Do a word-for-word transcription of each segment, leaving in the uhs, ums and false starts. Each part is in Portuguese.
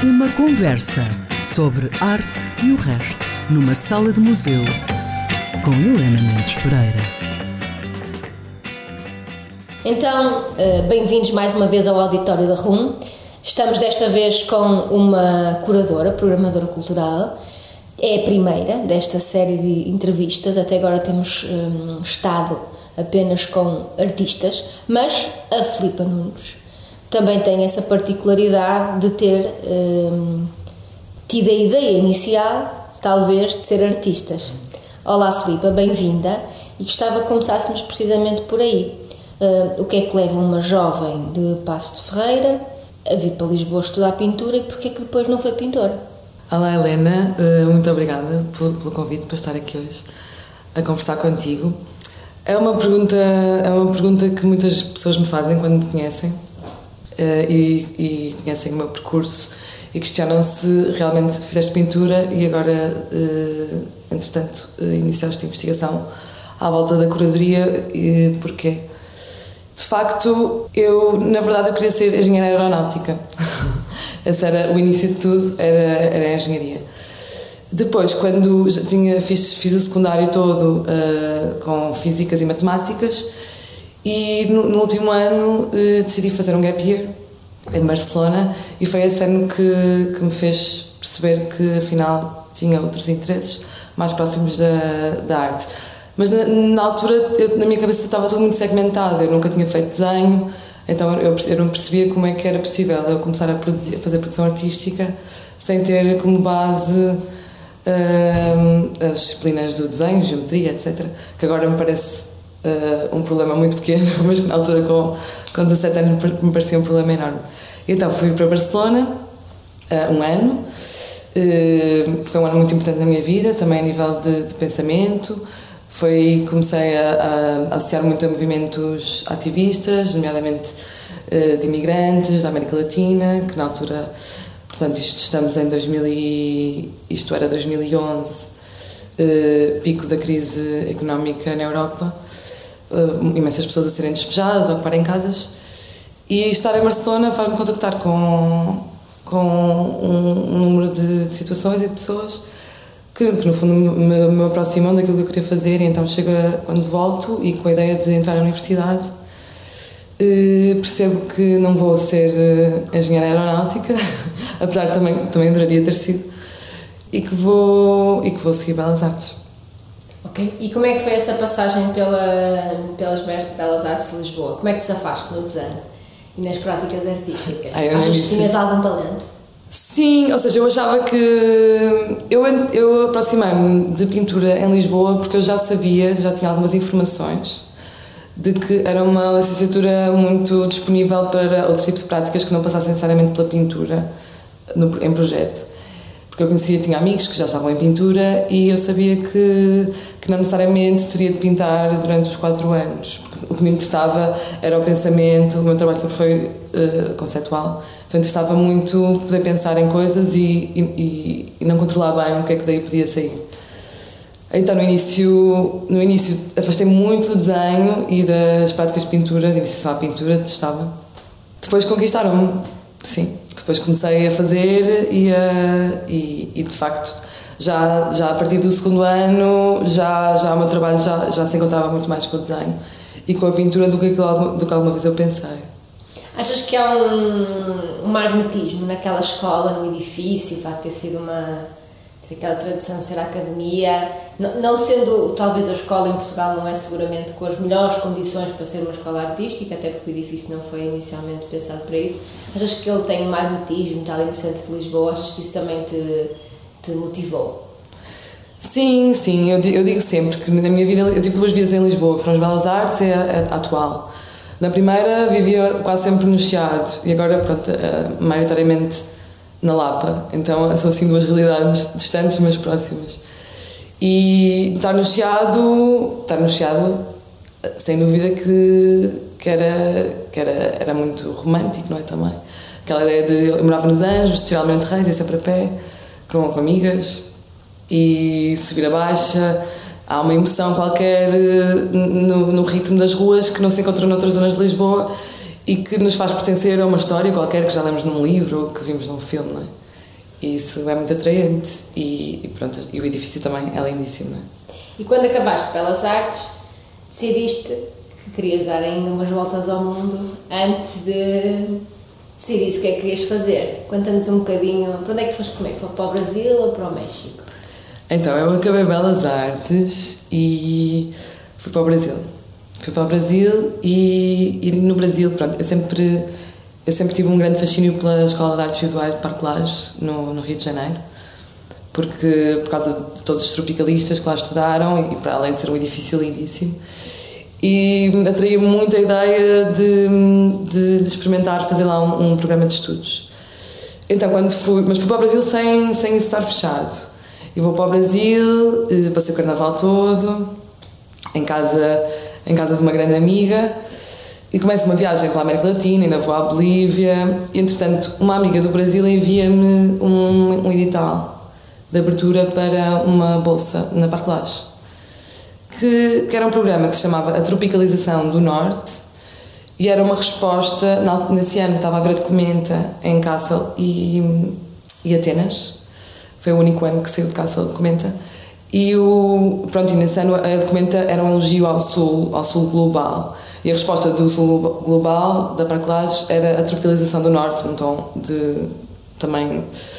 Uma conversa sobre arte e o resto, numa sala de museu, com Helena Mendes Pereira. Então, bem-vindos mais uma vez ao auditório da R U M. Estamos desta vez com uma curadora, programadora cultural. É a primeira desta série de entrevistas. Até agora temos um, estado apenas com artistas, mas a Filipa Nunes também tem essa particularidade de ter um, tido a ideia inicial, talvez, de ser artistas. Olá Filipa, bem-vinda, e gostava que começássemos precisamente por aí. Uh, o que é que leva uma jovem de Paços de Ferreira a vir para Lisboa estudar pintura e porque é que depois não foi pintora? Olá Helena, uh, muito obrigada pelo, pelo convite para estar aqui hoje a conversar contigo. É uma pergunta, é uma pergunta que muitas pessoas me fazem quando me conhecem uh, e, e conhecem o meu percurso e questionam se realmente fizeste pintura e agora, uh, entretanto, uh, iniciaste investigação à volta da curadoria e porquê? De facto, eu, na verdade, eu queria ser engenheira aeronáutica. Esse era o início de tudo, era, era a engenharia. Depois, quando já tinha, fiz, fiz o secundário todo uh, com físicas e matemáticas e no, no último ano uh, decidi fazer um gap year em Barcelona e foi esse ano que, que me fez perceber que, afinal, tinha outros interesses mais próximos da, da arte. Mas na, na altura, eu, na minha cabeça estava tudo muito segmentado, eu nunca tinha feito desenho, então eu, eu não percebia como é que era possível eu começar a, produzir, a fazer produção artística sem ter como base uh, as disciplinas do desenho, geometria, etcétera, que agora me parece uh, um problema muito pequeno, mas que na altura com, com dezassete anos me parecia um problema enorme. Então fui para Barcelona, uh, um ano, uh, foi um ano muito importante na minha vida, também a nível de, de pensamento. Foi, comecei a, a associar muito a movimentos ativistas, nomeadamente uh, de imigrantes da América Latina, que na altura, portanto, isto estamos em dois mil e, isto era dois mil e onze, uh, pico da crise económica na Europa, uh, imensas pessoas a serem despejadas, a ocuparem casas, e estar em Barcelona faz-me contactar com, com um, um número de, de situações e de pessoas que, que no fundo me, me aproximam daquilo que eu queria fazer, e então chega quando volto e com a ideia de entrar na universidade eh, percebo que não vou ser eh, engenheira aeronáutica, apesar de também, também adoraria ter sido, e que vou, e que vou seguir Belas Artes. Ok, e como é que foi essa passagem pela, pelas Belas Artes de Lisboa? Como é que te safaste no desenho e nas práticas artísticas? Ai, Achas que tinhas algum talento? Sim, ou seja, eu achava que... Eu, eu aproximei-me de pintura em Lisboa porque eu já sabia, já tinha algumas informações de que era uma licenciatura muito disponível para outro tipo de práticas que não passassem necessariamente pela pintura no, em projeto. Porque eu conhecia, tinha amigos que já estavam em pintura e eu sabia que, que não necessariamente teria de pintar durante os quatro anos. Porque o que me interessava era o pensamento, o meu trabalho sempre foi uh, conceptual. Então interessava muito poder pensar em coisas e, e, e não controlar bem o que é que daí podia sair. Então no início, no início afastei-me muito do desenho e das práticas de pintura, de iniciação à pintura, testava. Depois conquistaram-me, sim. Depois comecei a fazer e, a, e, e de facto já, já a partir do segundo ano já, já o meu trabalho já, já se encontrava muito mais com o desenho e com a pintura do que, do que alguma vez eu pensei. Achas que há um, um magnetismo naquela escola, no edifício, o facto de ter sido uma... ter aquela tradição de ser a academia, não, não sendo, talvez a escola em Portugal não é seguramente com as melhores condições para ser uma escola artística, até porque o edifício não foi inicialmente pensado para isso. Achas que ele tem um magnetismo, está ali no centro de Lisboa, achas que isso também te, te motivou? Sim, sim, eu, eu digo sempre que na minha vida, eu tive duas vidas em Lisboa, foram as Belas Artes e a, a atual. Na primeira vivia quase sempre no Chiado e agora, pronto, maioritariamente na Lapa, então são assim duas realidades distantes mas próximas. E estar no Chiado, estar no Chiado, sem dúvida que, que, era, que era, era muito romântico, não é, também? Aquela ideia de... eu morava nos Anjos, geralmente Reis, ia sempre a pé, com, com amigas, e subir a Baixa, há uma emoção qualquer no, no ritmo das ruas que não se encontra noutras zonas de Lisboa e que nos faz pertencer a uma história qualquer que já lemos num livro ou que vimos num filme, não é? E isso é muito atraente e, e pronto, e o edifício também é lindíssimo, não é? E quando acabaste Belas Artes, decidiste que querias dar ainda umas voltas ao mundo antes de decidir o que é que querias fazer. Conta-nos um bocadinho, para onde é que tu foste comer? Foi para o Brasil ou para o México? Então, eu acabei Belas Artes e fui para o Brasil. Fui para o Brasil e, e no Brasil, pronto, eu sempre, eu sempre tive um grande fascínio pela Escola de Artes Visuais de Parque Lage, no, no Rio de Janeiro, porque, por causa de todos os tropicalistas que lá estudaram e para além de ser um edifício lindíssimo. E atraía-me muito a ideia de, de experimentar fazer lá um, um programa de estudos. Então, quando fui, mas fui para o Brasil sem, sem isso estar fechado. Eu vou para o Brasil, passei o carnaval todo, em casa, em casa de uma grande amiga, e começo uma viagem pela América Latina, ainda vou à Bolívia. E, entretanto, uma amiga do Brasil envia-me um, um edital de abertura para uma bolsa na Parque Lage. Que, que era um programa que se chamava A Tropicalização do Norte e era uma resposta, nesse ano estava a haver a Documenta em Kassel e, e Atenas, foi o único ano que saiu de Kassel a Documenta, e, o, pronto, e nesse ano a Documenta era um elogio ao Sul, ao Sul global, e a resposta do Sul global, da Parque Lage, era a tropicalização do Norte, num tom de, também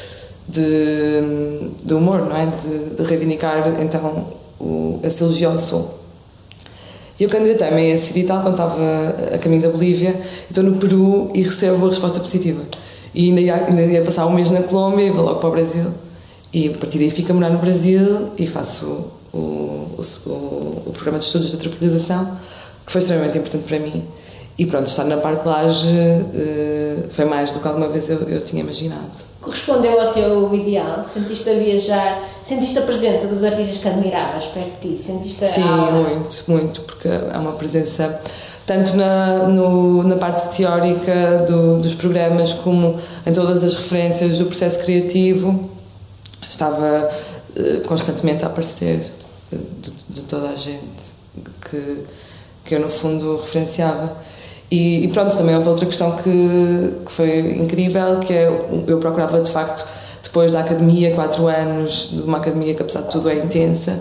de, de humor, não é? De, de reivindicar, então, O, esse elogio ao Sul. E eu candidatei-me a esse edital quando estava a caminho da Bolívia, estou no Peru e recebo a resposta positiva. E ainda ia, ainda ia passar um mês na Colômbia e vou logo para o Brasil. E a partir daí fico a morar no Brasil e faço o, o, o, o programa de estudos da tropicalização, que foi extremamente importante para mim. E pronto, estar na Parque Lage uh, foi mais do que alguma vez eu, eu tinha imaginado. Correspondeu ao teu ideal? Sentiste a viajar? Sentiste a presença dos artistas que admiravas perto de ti? Sentiste a Sim, aula? muito, muito, porque há uma presença tanto na, no, na parte teórica do, dos programas como em todas as referências do processo criativo. Estava uh, constantemente a aparecer de, de toda a gente que, que eu no fundo referenciava. E, e pronto, também houve outra questão que, que foi incrível, que é, eu procurava de facto, depois da academia, quatro anos de uma academia que apesar de tudo é intensa,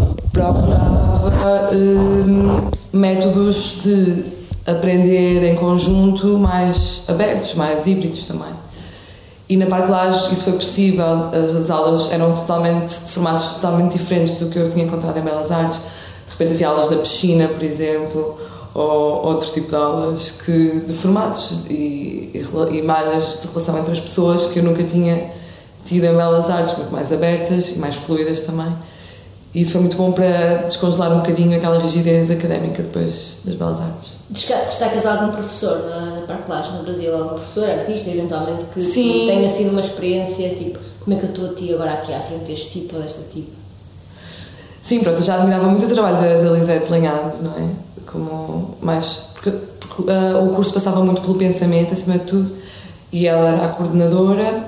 procurava hum, métodos de aprender em conjunto mais abertos, mais híbridos também. E na Parque Lage isso foi possível, as, as aulas eram totalmente, formatos totalmente diferentes do que eu tinha encontrado em Belas Artes. De repente havia aulas na piscina, por exemplo, ou outro tipo de aulas que, de formatos e, e, e malhas de relação entre as pessoas que eu nunca tinha tido em Belas Artes, muito mais abertas e mais fluidas também. E isso foi muito bom para descongelar um bocadinho aquela rigidez académica depois das Belas Artes. Destacas algum professor na, na Parque Lage, no Brasil? Algum professor, artista, eventualmente, que Sim. tenha sido uma experiência, tipo, como é que eu estou a ti agora aqui à frente deste tipo ou desta tipo? Sim, pronto, eu já admirava muito o trabalho da, da Lisete Lanhado, não é? Como mais, porque, porque uh, o curso passava muito pelo pensamento, acima de tudo, e ela era a coordenadora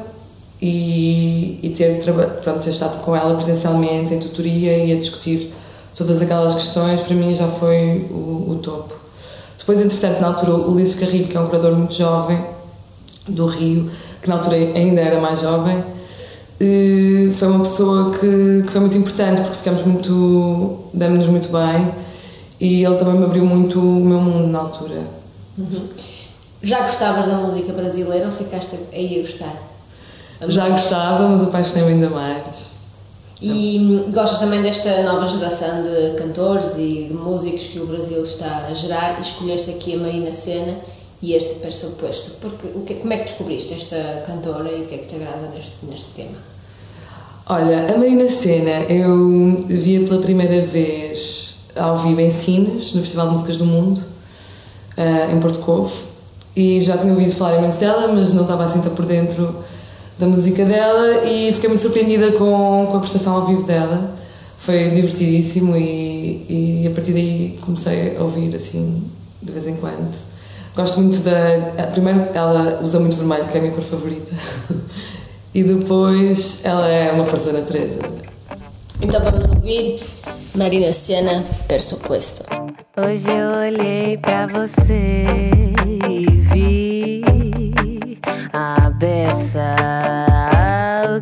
e, e ter, pronto, ter estado com ela presencialmente em tutoria e a discutir todas aquelas questões, para mim já foi o, o topo. Depois, entretanto, na altura, o Ulisses Carrilho, que é um curador muito jovem do Rio, que na altura ainda era mais jovem, foi uma pessoa que, que foi muito importante, porque ficamos muito, damos-nos muito bem, e ele também me abriu muito o meu mundo na altura. Uhum. Já gostavas da música brasileira ou ficaste aí a gostar? A Já gostava, mas apaixonei-me ainda mais. E então, gostas também desta nova geração de cantores e de músicos que o Brasil está a gerar, e escolheste aqui a Marina Sena e este Pressuposto. Porque, o que, como é que descobriste esta cantora e o que é que te agrada neste, neste tema? Olha, a Marina Sena eu via pela primeira vez ao vivo em Sines, no Festival de Músicas do Mundo, uh, em Porto Covo, e já tinha ouvido falar imenso dela, mas não estava assim tão por dentro da música dela, e fiquei muito surpreendida com, com a prestação ao vivo dela. Foi divertidíssimo e, e a partir daí comecei a ouvir assim de vez em quando. Gosto muito da... Primeiro, ela usa muito vermelho, que é a minha cor favorita, e depois ela é uma força da natureza. Então vamos ouvir Marina Sena, Pressuposto. Hoje eu olhei pra você e vi a beça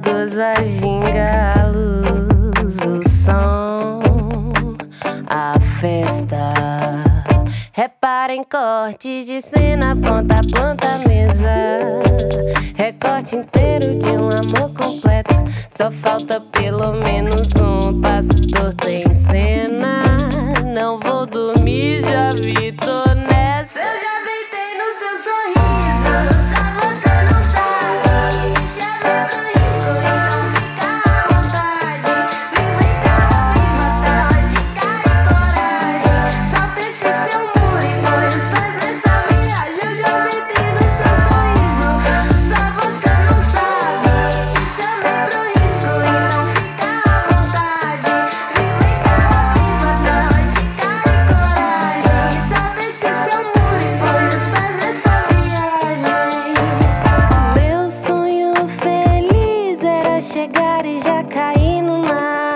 recorte inteiro de um amor completo. Só falta pelo menos um passo torto em cena. Não vou dormir, já vi, tô nessa. Eu já deitei no seu sorriso, só você não sabe. Te chamei pro risco, então fica à vontade. Viva então, viva tá, de cara e coragem. Solta esse seu muro e põe os pés nessa viagem. Eu já deitei no seu sorriso, só você não sabe. Te chamei pro risco, então fica à vontade. Viva então, viva tá, de cara e coragem. Solta esse seu muro e põe os pés nessa viagem. Meu sonho feliz era chegar e já cair no mar.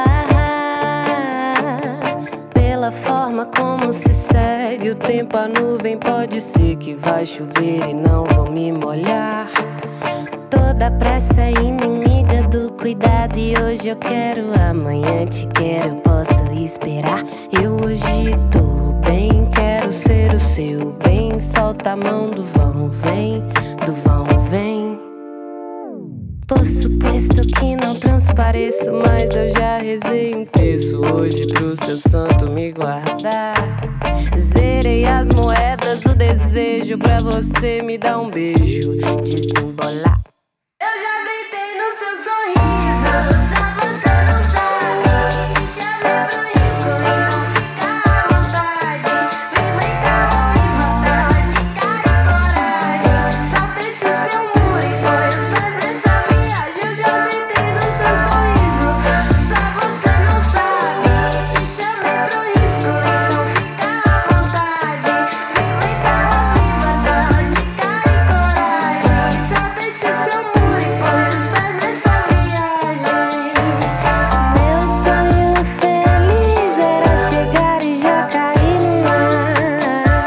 Pela forma como se segue o tempo, a nuvem pode ser que vai chover e não vou me molhar. Toda pressa é inimiga do cuidado e hoje eu quero, amanhã te quero, eu posso esperar. Eu hoje tô bem, quero ser o seu bem. Solta a mão do vão, vem, do vão, vem. Por suposto que não transpareço, mas eu já rezei um terço hoje pro seu santo me guardar. Zerei as moedas, o desejo pra você me dar um beijo, desembolar. Eu já deitei no seu sorriso, só você não sabe. Te chamei pro risco, então fica à vontade. Viva então, viva tá, de cara e coragem. Solta esse seu muro e põe os pés nessa viagem. Eu já deitei no seu sorriso, só você não sabe. Te chamei pro risco, então fica à vontade. Viva então, viva tá, de cara e coragem. Solta esse seu muro e põe os pés nessa viagem. Meu sonho feliz era chegar e já cair no mar.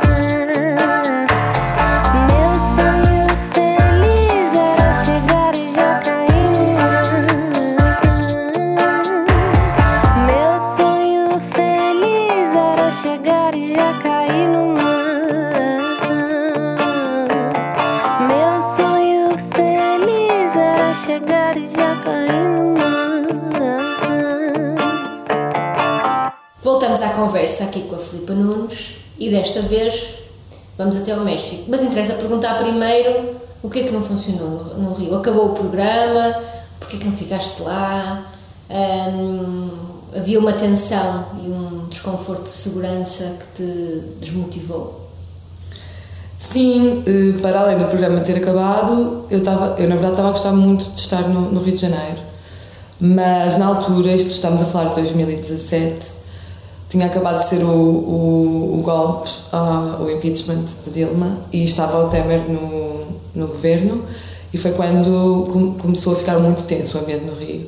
Meu sonho feliz era chegar e já cair no mar. Meu sonho feliz era chegar e já cair no mar. Meu sonho feliz era chegar e já cair no mar. Voltamos à conversa aqui com a Filipa Nunes e desta vez vamos até ao México. Mas interessa perguntar primeiro o que é que não funcionou no, no Rio. Acabou o programa, porque é que não ficaste lá? Hum, havia uma tensão e um desconforto de segurança que te desmotivou? Sim, eh, para além do programa ter acabado, eu, estava, eu na verdade estava a gostar muito de estar no, no Rio de Janeiro, mas na altura, isto estamos a falar de dois mil e dezassete, tinha acabado de ser o, o, o golpe, ah, o impeachment de Dilma, e estava o Temer no, no governo, e foi quando com, começou a ficar muito tenso o ambiente no Rio.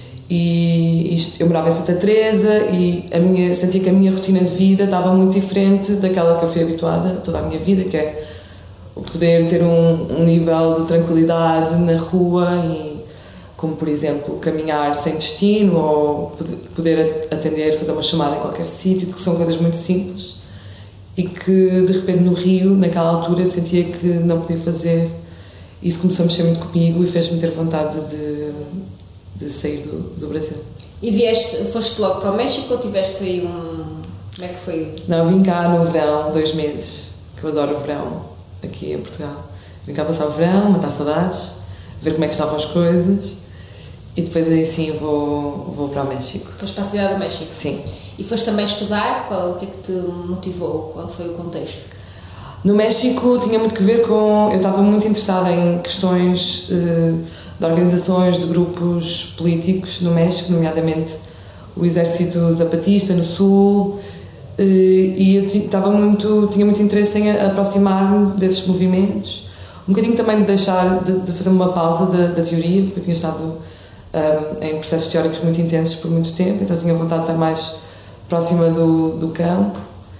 E isto, eu morava em Santa Teresa e a minha, sentia que a minha rotina de vida estava muito diferente daquela que eu fui habituada toda a minha vida, que é o poder ter um, um nível de tranquilidade na rua, e, como por exemplo caminhar sem destino ou poder atender, fazer uma chamada em qualquer sítio, que são coisas muito simples e que de repente no Rio, naquela altura, eu sentia que não podia fazer. Isso começou a mexer muito comigo e fez-me ter vontade de de sair do, do Brasil. E vieste, foste logo para o México ou tiveste aí um... como é que foi? Não, vim cá no verão, dois meses, que eu adoro o verão aqui em Portugal. Vim cá passar o verão, matar saudades, ver como é que estavam as coisas e depois aí sim vou, vou para o México. Foste para a cidade do México? Sim. E foste também estudar? Qual, o que é que te motivou? Qual foi o contexto? No México tinha muito que ver com... Eu estava muito interessada em questões uh, de organizações de grupos políticos no México, nomeadamente o Exército Zapatista no Sul, uh, e eu estava muito, tinha muito interesse em aproximar-me desses movimentos. Um bocadinho também de deixar, de, de fazer uma pausa da, da teoria, porque eu tinha estado um, em processos teóricos muito intensos por muito tempo, então eu tinha vontade de estar mais próxima do, do campo.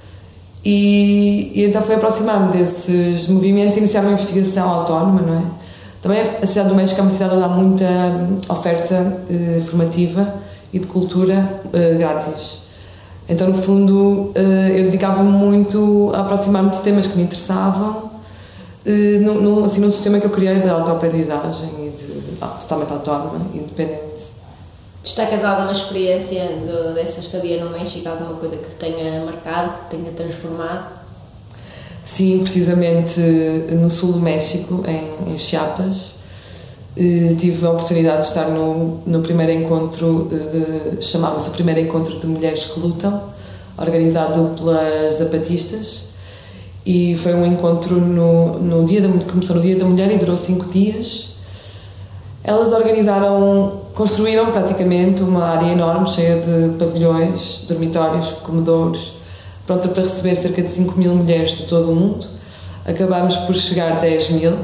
E, e então foi aproximar-me desses movimentos e iniciar uma investigação autónoma, não é? Também a cidade do México é uma cidade onde há muita oferta eh, formativa e de cultura eh, grátis. Então, no fundo, eh, eu dedicava-me muito a aproximar-me de temas que me interessavam, no, no, assim, num sistema que eu criei de autoaprendizagem e de ah, totalmente autónoma, independente. Destacas alguma experiência de, dessa estadia no México, alguma coisa que te tenha marcado, que te tenha transformado? Sim, precisamente no sul do México, em, em Chiapas, eh, tive a oportunidade de estar no, no primeiro encontro, de, chamava-se o primeiro encontro de mulheres que lutam, organizado pelas zapatistas, e foi um encontro no, no dia da, começou no Dia da Mulher e durou cinco dias. Elas organizaram, construíram praticamente uma área enorme, cheia de pavilhões, dormitórios, comedores, pronta para receber cerca de cinco mil mulheres de todo o mundo. Acabámos por chegar a dez mil,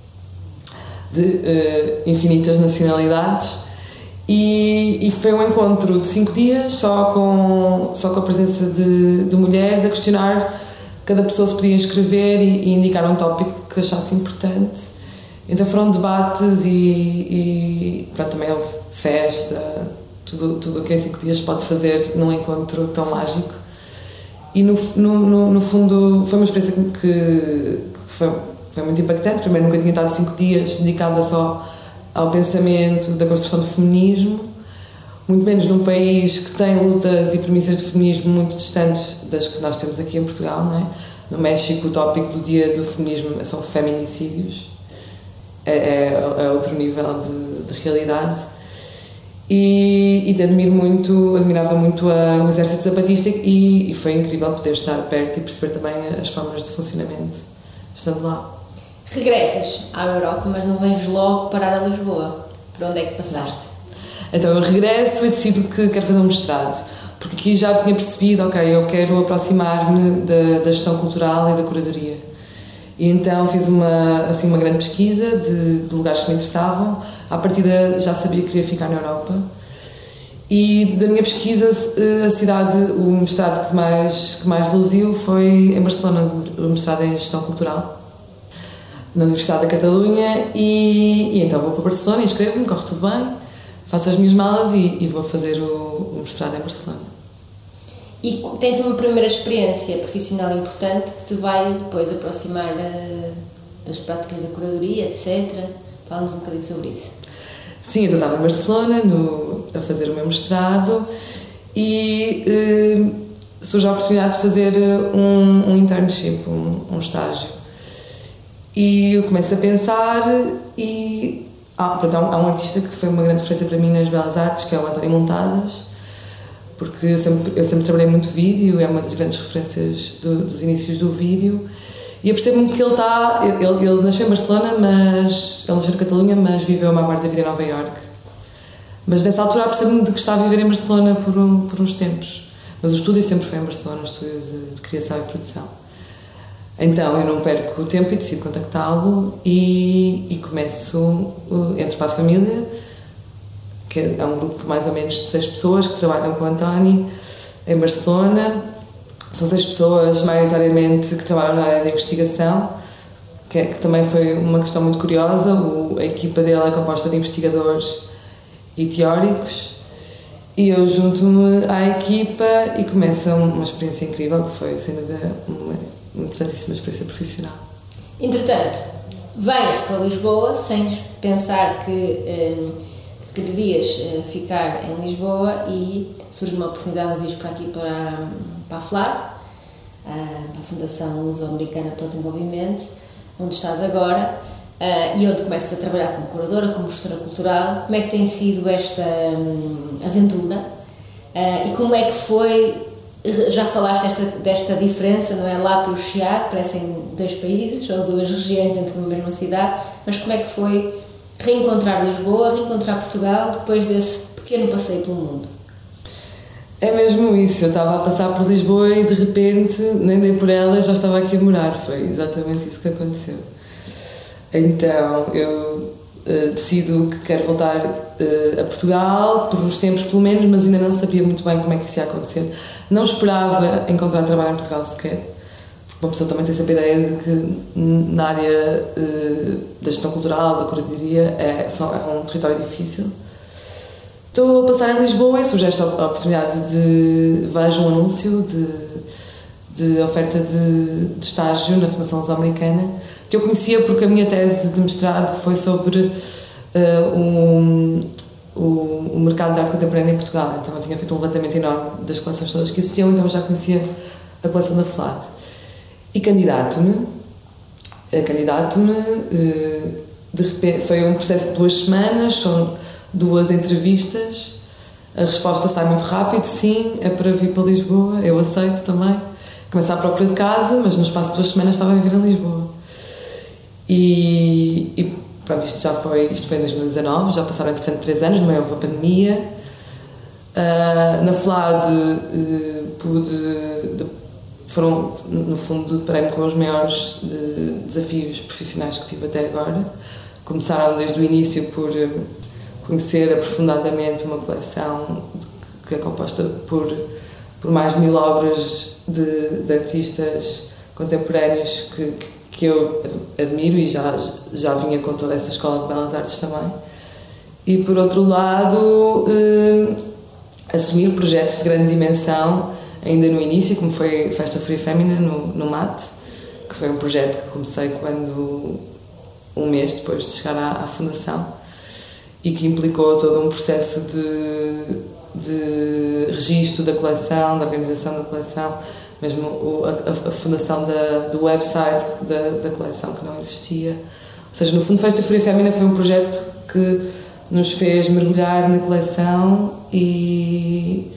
de uh, infinitas nacionalidades, e, e foi um encontro de cinco dias, só com, só com a presença de, de mulheres a questionar. Cada pessoa se podia inscrever e, e indicar um tópico que achasse importante. Então foram debates e, e pronto, também houve festa, tudo, tudo o que em cinco dias pode fazer num encontro tão Sim. mágico. E no, no, no fundo foi uma experiência que, que foi, foi muito impactante. Primeiro, nunca tinha estado cinco dias dedicada só ao pensamento da construção do feminismo, muito menos num país que tem lutas e premissas de feminismo muito distantes das que nós temos aqui em Portugal, não é? No México, o tópico do dia do feminismo são feminicídios, é, é, é outro nível de, de realidade. E, e admiro muito, admirava muito a, o exército zapatista e, e foi incrível poder estar perto e perceber também as formas de funcionamento estando lá. Regressas à Europa, mas não vens logo parar a Lisboa. Por onde é que passaste? Então eu regresso e decido que quero fazer um mestrado, porque aqui já tinha percebido, ok, eu quero aproximar-me da, da gestão cultural e da curadoria. E então fiz uma, assim, uma grande pesquisa de, de lugares que me interessavam. À partida já sabia que queria ficar na Europa. E da minha pesquisa, a cidade, o mestrado que mais, que mais luziu foi em Barcelona, o mestrado em gestão cultural, na Universidade da Catalunha. E, e então vou para Barcelona, inscrevo-me, corre tudo bem, faço as minhas malas e, e vou fazer o, o mestrado em Barcelona. E tens uma primeira experiência profissional importante que te vai depois aproximar uh, das práticas da curadoria, etcétera. Fala-nos um bocadinho sobre isso. Sim, eu estava em Barcelona no, a fazer o meu mestrado e uh, surge a oportunidade de fazer um, um internship, um, um estágio. E eu começo a pensar e... Ah, pronto, há, um, há um artista que foi uma grande referência para mim nas Belas Artes, que é o António Montadas, porque eu sempre, eu sempre trabalhei muito vídeo, é uma das grandes referências do, dos inícios do vídeo, e eu percebo-me que ele está, ele, ele nasceu em Barcelona, mas, ele nasceu na Catalunha, mas viveu a maior parte da vida em Nova Iorque. Mas nessa altura percebo-me de que está a viver em Barcelona por, um, por uns tempos, mas o estúdio sempre foi em Barcelona, o estúdio de, de criação e produção. Então eu não perco o tempo e decido contactá-lo e, e começo, uh, entro para a família, que é um grupo mais ou menos de seis pessoas que trabalham com o António em Barcelona. São seis pessoas, maioritariamente, que trabalham na área da investigação, que, é, que também foi uma questão muito curiosa. O, a equipa dele é composta de investigadores e teóricos, e eu junto-me à equipa e começa uma experiência incrível, que foi, sem dúvida, uma importantíssima experiência profissional. Entretanto, vens para Lisboa sem pensar que... Hum, querias ficar em Lisboa e surge uma oportunidade de vir para aqui para, para a FLAR, para a Fundação Luso-Americana para o Desenvolvimento, onde estás agora e onde começas a trabalhar como curadora, como gestora cultural. Como é que tem sido esta aventura e como é que foi, já falaste desta, desta diferença, não é? Lápio e Chiado, parecem dois países ou duas regiões dentro de uma mesma cidade, mas como é que foi reencontrar Lisboa, reencontrar Portugal depois desse pequeno passeio pelo mundo? É mesmo isso, eu estava a passar por Lisboa e de repente, nem dei por ela, já estava aqui a morar, foi exatamente isso que aconteceu. Então eu uh, decido que quero voltar uh, a Portugal, por uns tempos pelo menos, mas ainda não sabia muito bem como é que isso ia acontecer. Não esperava encontrar trabalho em Portugal sequer. Uma pessoa também tem sempre a ideia de que na área uh, da gestão cultural, da curadoria, é, só, é um território difícil. Estou a passar em Lisboa e surge esta oportunidade de... vejo um anúncio de, de oferta de, de estágio na Fundação Luso-Americana que eu conhecia porque a minha tese de mestrado foi sobre uh, um, o, o mercado de arte contemporânea em Portugal. Então eu tinha feito um levantamento enorme das coleções todas que existiam, então eu já conhecia a coleção da FLAD. E candidato-me, candidato-me, uh, de repente, foi um processo de duas semanas, são duas entrevistas, a resposta sai muito rápido, sim, é para vir para Lisboa, eu aceito também. Comecei à procura de casa, mas no espaço de duas semanas estava a viver em Lisboa. E, e pronto, isto já foi, isto foi em dois mil e dezanove, já passaram entretanto três anos, no meio houve a pandemia. Uh, na FLAD uh, pude, de, foram no fundo, deparei-me com os maiores de, desafios profissionais que tive até agora. Começaram desde o início por um, conhecer aprofundadamente uma coleção que é composta por, por mais de mil obras de, de artistas contemporâneos que, que, que eu admiro e já, já vinha com toda essa escola de belas artes também. E por outro lado, eh, assumir projetos de grande dimensão ainda no início, como foi Festa Free Fémina no, no M A T, que foi um projeto que comecei quando um mês depois de chegar à, à fundação e que implicou todo um processo de, de registro da coleção, da organização da coleção, mesmo o, a, a fundação da, do website da, da coleção que não existia. Ou seja, no fundo, Festa Free Fémina foi um projeto que nos fez mergulhar na coleção e,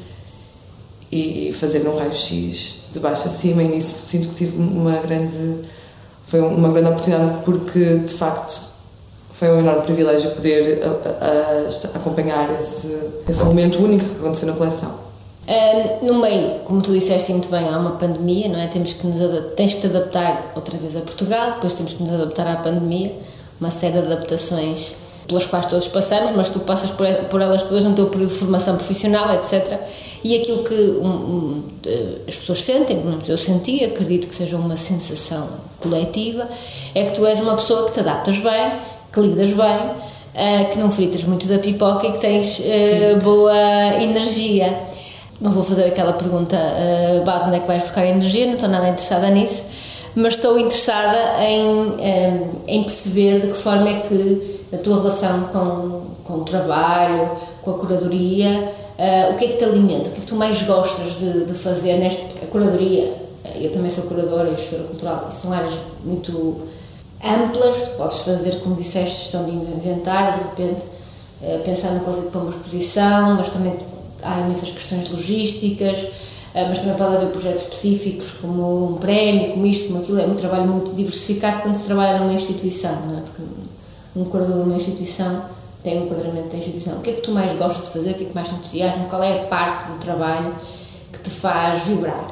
e fazer um raio-x de baixo a cima, e nisso sinto que tive uma grande, foi uma grande oportunidade, porque de facto foi um enorme privilégio poder a, a, a acompanhar esse, esse momento único que aconteceu na coleção. Um, no meio, como tu disseste muito bem, há uma pandemia, não é? Temos que nos adaptar, tens que te adaptar outra vez a Portugal, depois temos que nos adaptar à pandemia, uma série de adaptações pelas quais todos passamos, mas tu passas por, por elas todas no teu período de formação profissional, etcétera. E aquilo que um, um, as pessoas sentem, pelo menos eu senti, acredito que seja uma sensação coletiva, é que tu és uma pessoa que te adaptas bem, que lidas bem, uh, que não fritas muito da pipoca e que tens uh, boa energia. Não vou fazer aquela pergunta uh, base, onde é que vais buscar a energia, não estou nada interessada nisso, mas estou interessada em, um, em perceber de que forma é que a tua relação com, com o trabalho, com a curadoria, uh, o que é que te alimenta, o que é que tu mais gostas de, de fazer nesta a curadoria. Eu também sou curadora e gestora cultural, são áreas muito amplas, tu podes fazer, como disseste, gestão de inventário, de repente uh, pensar na coisa para uma exposição, mas também há imensas questões logísticas, uh, mas também pode haver projetos específicos, como um prémio, como isto, como aquilo. É um trabalho muito diversificado quando se trabalha numa instituição, não é? Porque um curador de uma instituição tem um enquadramento da instituição. O que é que tu mais gostas de fazer? O que é que mais te entusiasma? Qual é a parte do trabalho que te faz vibrar?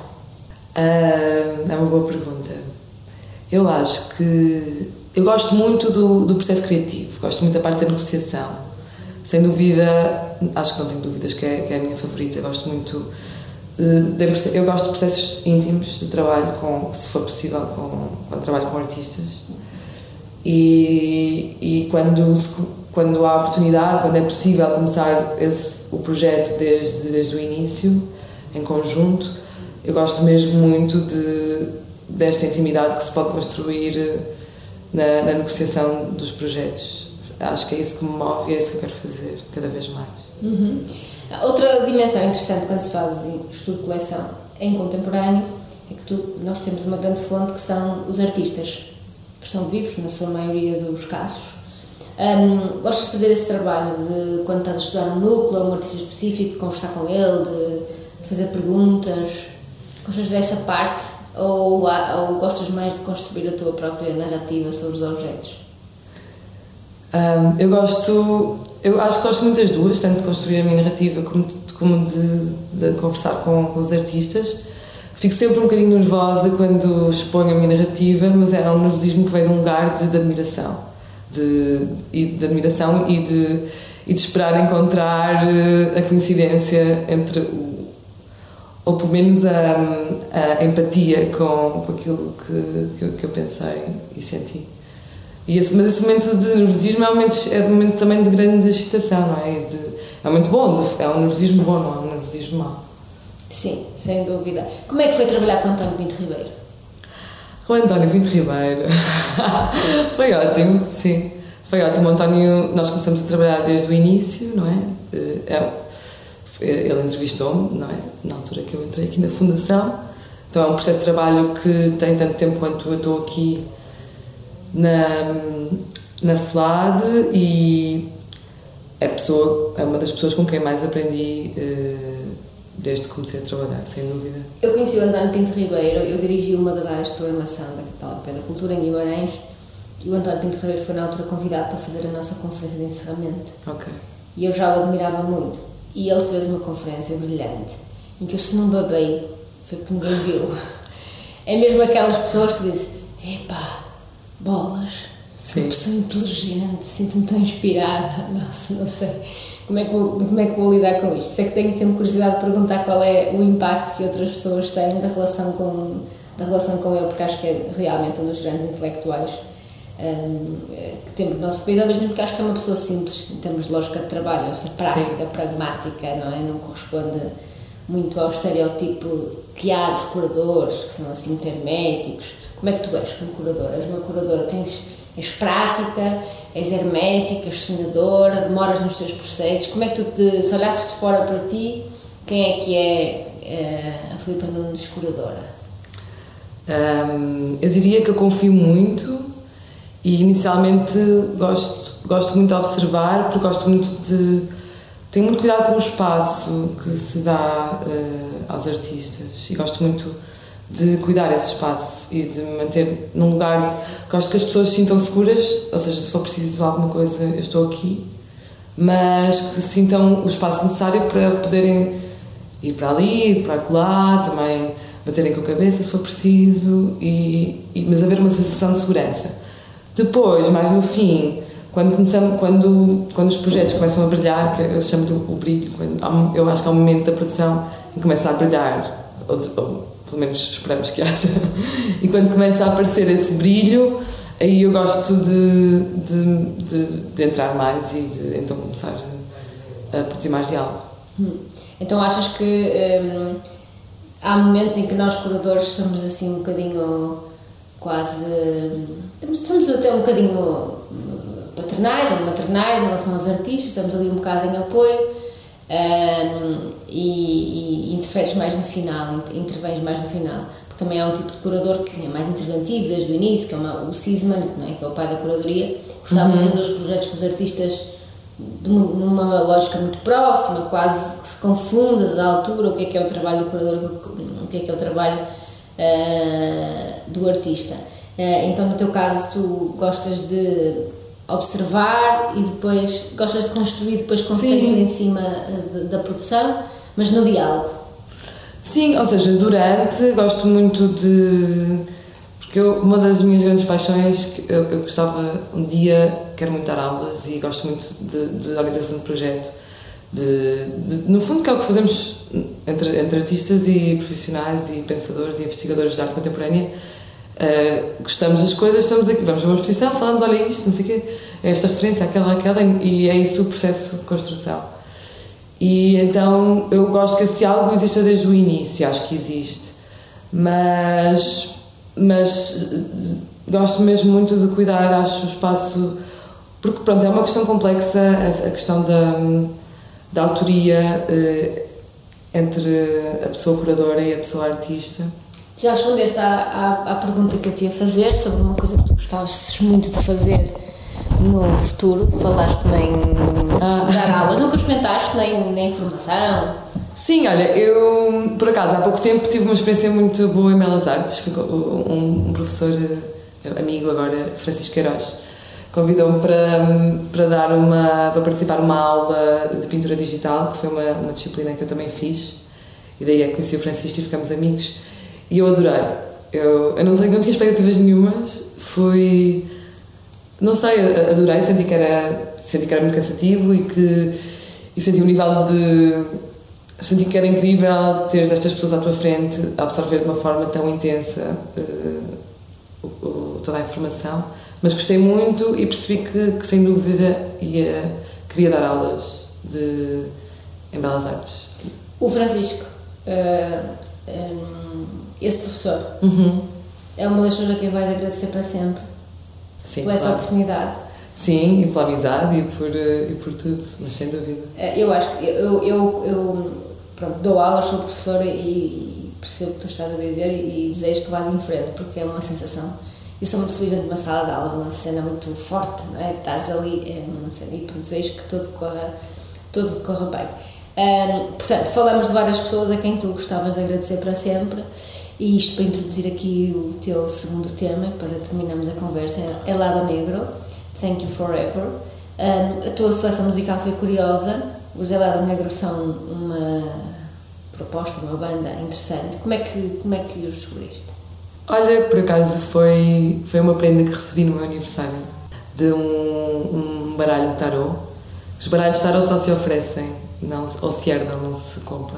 Uh, é uma boa pergunta. Eu acho que eu gosto muito do, do processo criativo, gosto muito da parte da negociação. Sem dúvida, acho que não tenho dúvidas que é, que é a minha favorita. Eu gosto muito uh, de, eu gosto de processos íntimos de trabalho, com, se for possível, com, quando trabalho com artistas. E, e quando, quando há oportunidade, quando é possível começar esse, o projeto desde, desde o início, em conjunto, eu gosto mesmo muito de, desta intimidade que se pode construir na, na negociação dos projetos. Acho que é isso que me move e é isso que eu quero fazer cada vez mais. Uhum. Outra dimensão interessante quando se faz estudo de coleção em contemporâneo é que tu, nós temos uma grande fonte que são os artistas, que estão vivos, na sua maioria dos casos. Um, gostas de fazer esse trabalho de, quando estás a estudar um núcleo, um artista específico, de conversar com ele, de, de fazer perguntas? Gostas dessa parte ou, ou gostas mais de construir a tua própria narrativa sobre os objetos? Um, eu gosto, eu acho que gosto muito das duas, tanto de construir a minha narrativa como de, como de, de conversar com, com os artistas. Fico sempre um bocadinho nervosa quando exponho a minha narrativa, mas é um nervosismo que vem de um lugar de, de admiração, de, de admiração e de, e de esperar encontrar a coincidência entre o, ou pelo menos a, a empatia com, com aquilo que, que, eu, que eu pensei e senti. E esse, mas esse momento de nervosismo é um momento, é um momento também de grande excitação, não é? De, é um momento bom, de, é um nervosismo bom, não é um nervosismo mau. Sim, sem dúvida. Como é que foi trabalhar com António Pinto Ribeiro? O António Pinto Ribeiro. Foi ótimo, sim. Foi ótimo. O António, nós começamos a trabalhar desde o início, não é? Ele entrevistou-me, não é? Na altura que eu entrei aqui na Fundação. Então é um processo de trabalho que tem tanto tempo quanto eu estou aqui na, na FLAD e é, pessoa, é uma das pessoas com quem mais aprendi desde que comecei a trabalhar, sem dúvida. Eu conheci o António Pinto Ribeiro, eu dirigi uma das áreas de programação da Capital da Cultura, em Guimarães, e o António Pinto Ribeiro foi na altura convidado para fazer a nossa conferência de encerramento. Ok. E eu já o admirava muito. E ele fez uma conferência brilhante, em que eu se não babei, foi porque ninguém viu. É mesmo aquelas pessoas que dizem, epá, bolas, Sim. que pessoa inteligente, sinto-me tão inspirada, nossa, não sei. Como é, que vou, como é que vou lidar com isto? Por isso é que tenho sempre curiosidade de perguntar qual é o impacto que outras pessoas têm da relação com, da relação com ele, porque acho que é realmente um dos grandes intelectuais um, que temos no nosso país, ao mesmo tempo que acho que é uma pessoa simples em termos de lógica de trabalho, ou seja, prática, Sim. pragmática, não é? Não corresponde muito ao estereótipo que há dos curadores, que são assim muito herméticos. Como é que tu és como curadora? És uma curadora, tens, és prática, és hermética, és sonhadora, demoras nos teus processos. Como é que tu, te, se olhasses de fora para ti, quem é que é, é a Filipa Nunes curadora? Um, eu diria que eu confio muito e inicialmente gosto, gosto muito de observar, porque gosto muito de... tenho muito cuidado com o espaço que se dá uh, aos artistas e gosto muito de cuidar desse espaço e de me manter num lugar. Gosto que as pessoas se sintam seguras, ou seja, se for preciso alguma coisa, eu estou aqui, mas que sintam o espaço necessário para poderem ir para ali, ir para lá, também baterem com a cabeça se for preciso, e, e, mas haver uma sensação de segurança. Depois, mais no fim, quando, começamos, quando, quando os projetos começam a brilhar, que eu chamo de o brilho, quando, eu acho que há um momento da produção em que começa a brilhar, ou, ou pelo menos esperamos que haja, e quando começa a aparecer esse brilho, aí eu gosto de, de, de, de entrar mais e de então começar a produzir mais diálogo. Hum. Então achas que hum, há momentos em que nós curadores somos assim um bocadinho quase, hum, somos até um bocadinho paternais ou maternais em relação aos artistas, estamos ali um bocado em apoio, Um, e, e interferes mais no final, intervens mais no final, porque também há um tipo de curador que é mais interventivo desde o início, que é uma, o Sisman, não é? Que é o pai da curadoria, gostava uhum. de fazer os projetos com os artistas numa lógica muito próxima, quase que se confunda da altura o que é que é o trabalho do curador, o que é que é o trabalho uh, do artista. Uh, então no teu caso tu gostas de observar e depois gostas de construir depois conceito Sim. em cima de, da produção, mas no diálogo. Sim, ou seja, durante gosto muito de... porque eu, uma das minhas grandes paixões, que eu, eu gostava um dia, quero muito dar aulas e gosto muito de, de orientação de projeto, de, de, no fundo que é o que fazemos entre, entre artistas e profissionais e pensadores e investigadores de arte contemporânea. Uh, gostamos das coisas, estamos aqui, vamos a uma exposição, falamos, olha isto, não sei o quê, esta referência, aquela, aquela, e é isso o processo de construção. E então eu gosto que esse diálogo exista desde o início, acho que existe, mas, mas gosto mesmo muito de cuidar, acho, o espaço, porque pronto, é uma questão complexa, a questão da, da autoria uh, entre a pessoa curadora e a pessoa artista. Já respondeste à, à, à pergunta que eu te ia fazer sobre uma coisa que tu gostavas muito de fazer no futuro. Falaste também ah. dar aulas, nunca experimentaste nem, nem formação? Sim, olha, eu por acaso há pouco tempo tive uma experiência muito boa em Belas Artes. Um, um professor amigo agora, Francisco Queiroz, convidou-me para, para, dar uma, para participar numa aula de pintura digital, que foi uma, uma disciplina que eu também fiz, e daí é que conheci o Francisco e ficamos amigos. E eu adorei. Eu, eu não, tenho, não tinha expectativas nenhumas. Fui... Não sei, adorei. Senti que era, senti que era muito cansativo e que... E senti um nível de... Senti que era incrível ter estas pessoas à tua frente a absorver de uma forma tão intensa uh, o, o, toda a informação. Mas gostei muito e percebi que, que sem dúvida, ia, queria dar aulas de, em Belas Artes. O Francisco... Uh, um... Esse professor, uhum. é uma das pessoas a quem vais agradecer para sempre. Sim, por essa claro. oportunidade. Sim, e pela amizade e por, e por tudo, mas sem dúvida. Eu acho que eu, eu, eu pronto, dou aulas, sou professora e percebo o que tu estás a dizer e, e desejo que vás em frente, porque é uma sensação. Eu sou muito feliz dentro de uma sala de aula, uma cena muito forte, não é? Estares ali, é uma cena, e pronto, desejo que tudo corra, tudo corra bem. Um, portanto, falamos de várias pessoas a quem tu gostavas de agradecer para sempre, e isto para introduzir aqui o teu segundo tema, para terminarmos a conversa, é Lado Negro, Thank You Forever. Um, a tua seleção musical foi curiosa, os Lado Negro são uma proposta, uma banda interessante. Como é que, como é que os descobriste? Olha, por acaso foi, foi uma prenda que recebi no meu aniversário de um, um baralho de tarô. Os baralhos de tarô só se oferecem, não, ou se herdam, não se compram.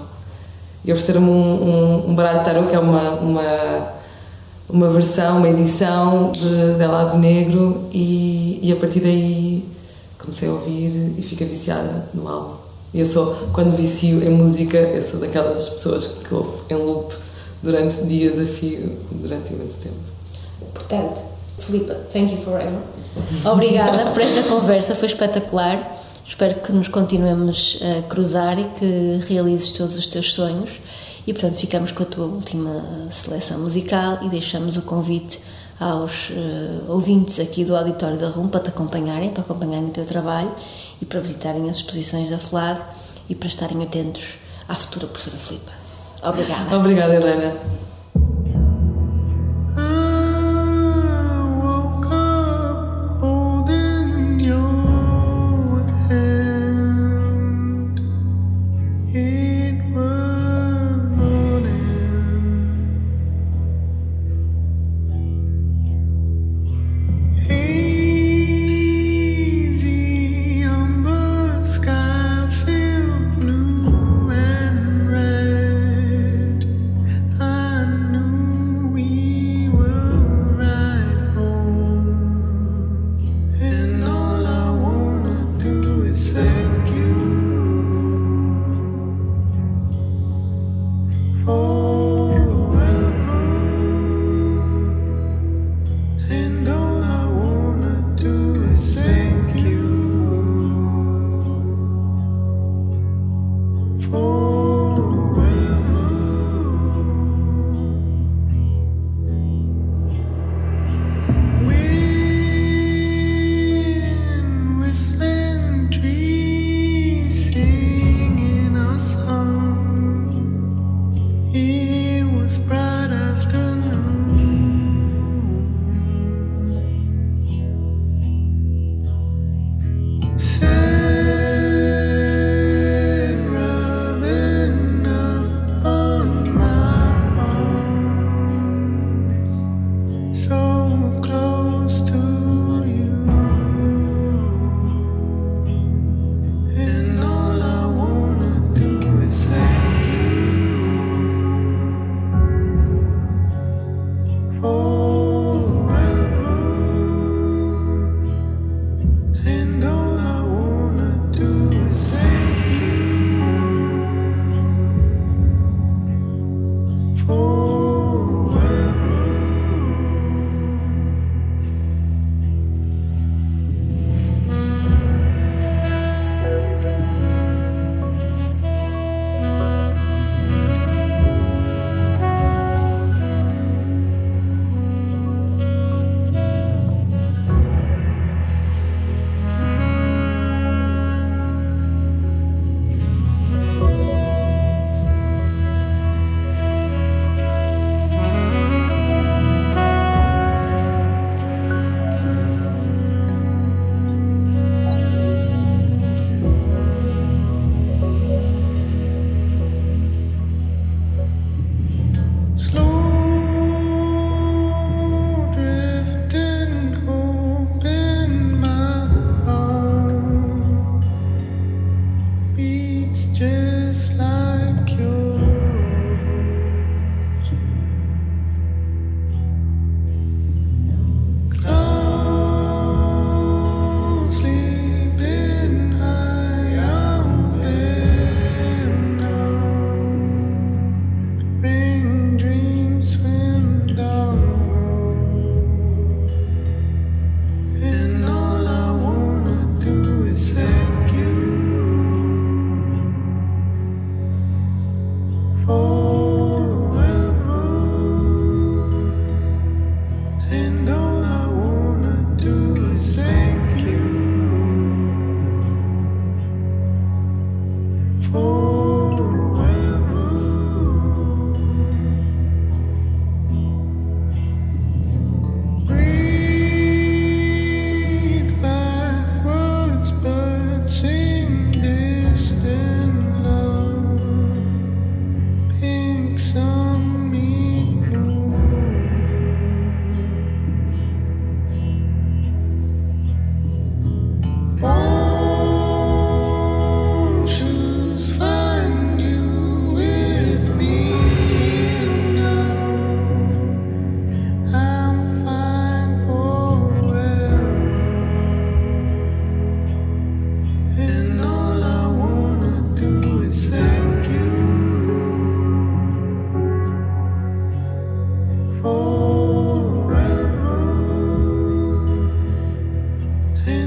E ofereceram-me um, um, um baralho de tarô que é uma, uma, uma versão, uma edição de, de Lado Negro, e, e a partir daí comecei a ouvir e fiquei viciada no álbum. E eu sou, quando vicio em música, eu sou daquelas pessoas que ouve em loop durante dias a fio, durante imenso tempo. Portanto, Filipa, thank you forever. Obrigada por esta conversa, foi espetacular. Espero que nos continuemos a cruzar e que realizes todos os teus sonhos. E, portanto, ficamos com a tua última seleção musical e deixamos o convite aos uh, ouvintes aqui do Auditório da RUM para te acompanharem, para acompanharem o teu trabalho e para visitarem as exposições da FLAD e para estarem atentos à futura professora Filipa. Obrigada. Obrigada, Helena. I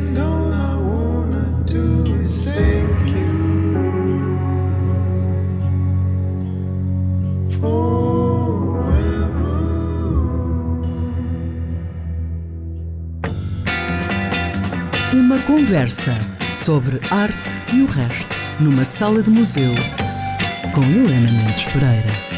And all I wanna do is thank you forever. Uma conversa sobre arte e o resto, numa sala de museu, com Helena Mendes Pereira.